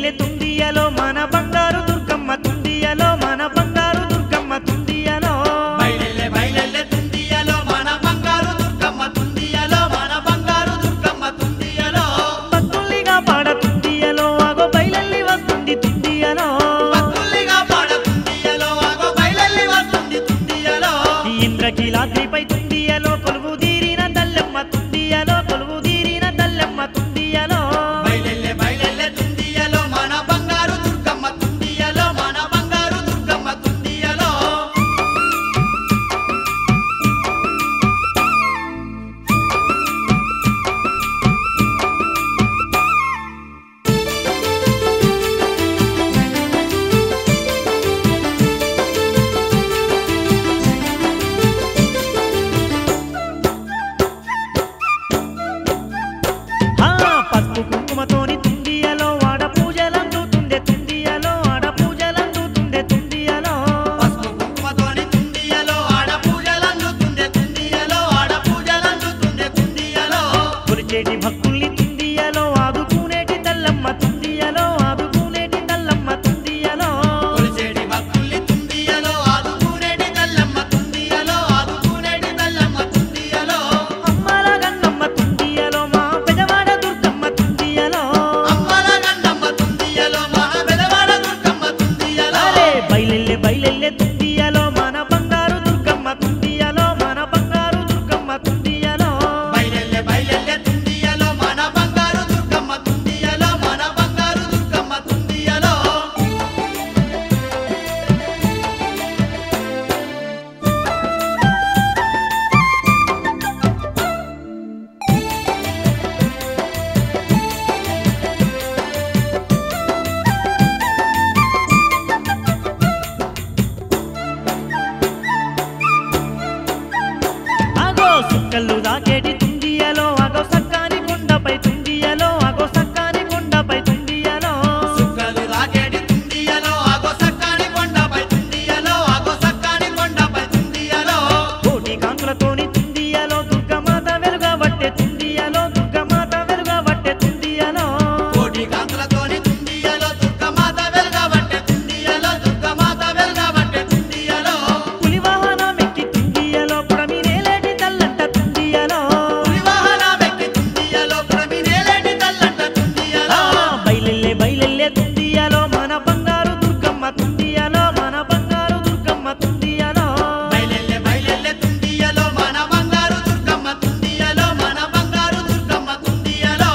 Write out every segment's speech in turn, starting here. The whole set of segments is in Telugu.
బయలెల్లె తుండియలో మన బంగారు దుర్గమ్మ తుండియలో మన బంగారు దుర్గమ్మ తుండియలో బయలెల్లె బయలెల్లె తుండియలో మన బంగారు దుర్గమ్మ తుండియలో మన బంగారు దుర్గమ్మ తుండియలో భక్తుల్నిగా పాడ తుండియలో ఆగో బయలెల్లి వస్తుంది తుండియలో భక్తుల్నిగా పాడ తుండియలో ఆగో బయలెల్లి వస్తుంది తుండియలో ఇంద్రకీలాద్రిపై తుండియలో కొలువు తీరిన తల్లెమ్మ తుండియలో కొలువు తీరిన తల్లెమ్మ తుండియలో బయలెల్లె బయలెల్లె తుండియలో మన బంగారు దుర్గమ్మ తుండియలో మన బంగారు దుర్గమ్మ తుండియలో పసుపు కుంకుమతోని తుండియలో ఆడ పూజలందుతుండే తుండియలో ఆడ పూజలందుతుండే తుండియలో పసుపు కుంకుమతోని తుండియలో ఆడ పూజలందుతుండే తుండియలో ఆడ పూజలందుతుండే తుండియలో కొలిచేటి భక్తుల్ని తుండియలో ఆదుకునేటి తల్లమ్మ తుండియలో ఆదుకునేటి తల్లమ్మ తుండియలో కొలిచేటి భక్తుల్ని తుండియలో ఆదుకునేటి తల్లమ్మ తుండియలో ఆదుకునేటి తల్లమ్మ తుండియలో అమ్మల గన్నమ్మ తుండియలో మా పెదవాడ దుర్గమ్మ తుండియలో అమ్మల గన్నమ్మ తుండియలో మన పెదవాడ దుర్గమ్మ తుండియలో అరే బయలెల్లె బయలెల్లె తుండియలో మన బంగారు దుర్గమ్మ తుండియలో మన బంగారు దుర్గమ్మ తుండియలో బయలెల్లె బయలెల్లె తుండియలో మన బంగారు దుర్గమ్మ తుండియలో మన బంగారు దుర్గమ్మ తుండియలో ఆగో సుక్కలు దాకేటి తుండియలో ఆగో సక్కాని కొండపై తుండియలో ఆగో సక్కాని కొండపై తుండియలో సుక్కలు రాకేటి తుండియలో ఆగో సక్కాని కొండపై తుండియలో ఆగో సక్కాని కొండపై తుండియలో కోటి కాంతులతోని తుండియలో దుర్గమాత వెలుగబట్టే తుండియలో దుర్గమాత వెలుగబట్టే తుండియలో కోటి కాంతులతోని తుండియలో దుర్గమాత వెలుగబట్టే తుండియలో దుర్గమాత వెలుగబట్టే తుండియలో పులి వాహనమెక్కి తుండియలో పుడమినేలేటి తల్లంట తుండియలో పులివాహన వ్యక్తి తుండియలో ప్రమినేలేటి తల్లంట తుండియలో బయలెల్లె బయలెల్లె తుండియలో మన బంగారు దుర్గమ్మ తుండియలో మన బంగారు దుర్గమ్మ తుండియలో బయలెల్లె బయలెల్లె తుండియలో మన బంగారు దుర్గమ్మ తుండియలో మన బంగారు దుర్గమ్మ తుండియలో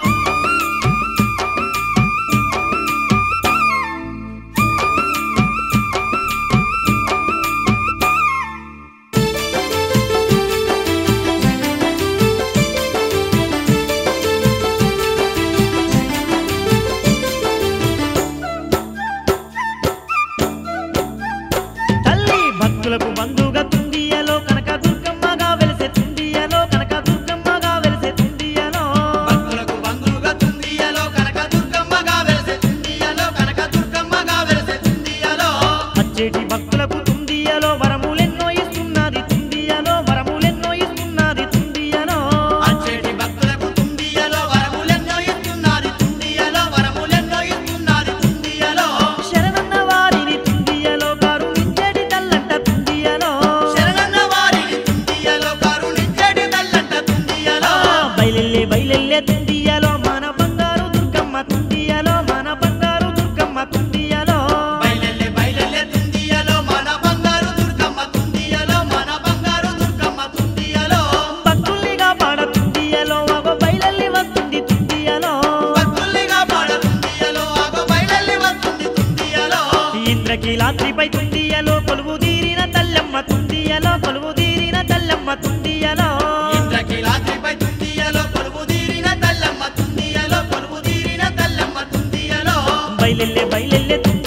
తల్లి భక్తులకు బంధుగా తుండియలో కనక దుర్గమ్మగా వెలిసే తుండియలో కనక దుర్గమ్మగా వెలిసే తుండియలో భక్తులకు బంధువుగా తుండియలో కనక దుర్గమ్మగా వెలిసే తుండియలో కనక దుర్గమ్మగా వెలిసే తుండియలో వచ్చేటి భక్తులకు తుండియలో వరములెన్నో ఇస్తున్నది తుండియలో వరములెన్నో ఇస్తున్నది తుండియలో అచ్చేటి భక్తులకు తుండియలో వరములెన్నో ఇస్తున్నది తుండియలో వరములెన్నో ఇస్తున్నది తుండియలో శరణన్న వారిని తుండియలో కరుణించేటి తల్లంట తుండియలో శరణన్న వారిని తుండియలో కరుణించేటి తల్లంట తుండియలో బయలెల్లె బయలెల్లె తుండియలో మన బంగారు దుర్గమ్మ తుండియలో మన బంగారు దుర్గమ్మ తుండియలో బయలెల్లె బయలెల్లె తుండియలో మన బంగారు దుర్గమ్మ తుండియలో మన బంగారు దుర్గమ్మ తుండియలో భక్తుల్నిగా పాడ తుండియలో ఆగో బయలెల్లి వస్తుంది తుండియలో భక్తుల్నిగా పాడ తుండియలో ఆగో బయలెల్లి వస్తుంది తుండియలో ఇంద్రకీలాద్రిపై తుండియలో కొలువు తీరిన తల్లెమ్మ తుండియలో కొలువు తీరిన తల్లెమ్మ తుండియలో ఇంద్రకీలాద్రిపై తుండియలో కొలువు తీరిన తల్లమ్మ తుండియలో కొలువు తీరిన తల్లమ్మ తుండియలో బయలెల్లె బయలెల్లె తుండియలో